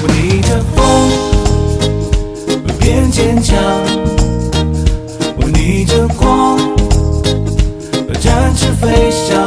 逆着风变坚强，我逆着光展翅飞翔。